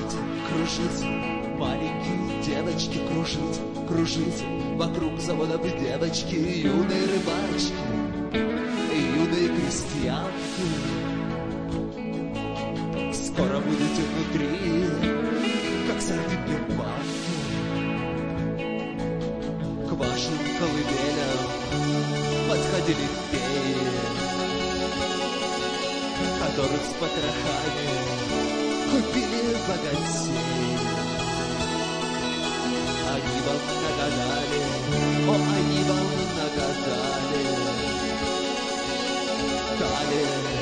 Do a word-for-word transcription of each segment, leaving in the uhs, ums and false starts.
Кружите, кружите, маленькие девочки, кружите, кружите вокруг заводов девочки, юные рыбачки, юные крестьянки. Скоро будете внутри, как сардинки в банке. К вашим колыбелям подходили феи, которых с потрохами купили богатеи. Они вам нагадали, о, они вам нагадали. Далее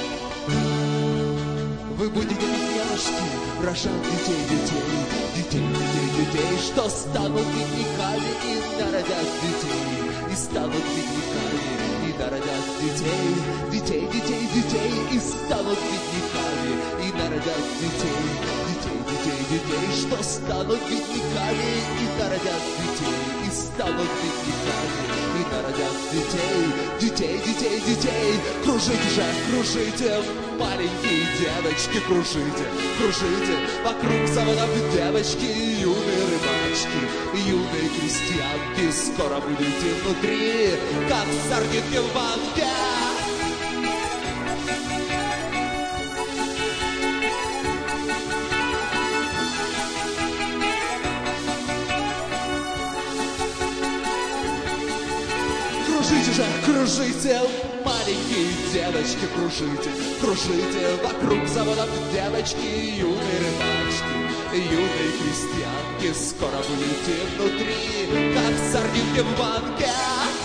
вы будете бедняжки, рожать детей, детей, детей, детей, детей, что станут бедняками и народят детей, и станут бедняками и народят детей, детей, детей, детей, и станут бедняками и народят детей, детей, детей, детей, что станут бедняками и народят детей, и станут бедняками и народят детей, детей, детей, детей. Кружите же, кружите, маленькие девочки, кружите, кружите вокруг заводов девочки, юные рыбачки, юные крестьянки. Скоро будете внутри, как сардинки в банке. Кружите же, кружите, маленькие девочки, кружите, кружите вокруг заводов девочки, юные рыбачки, юные крестьянки. Скоро будете внутри, как сардинки в банке.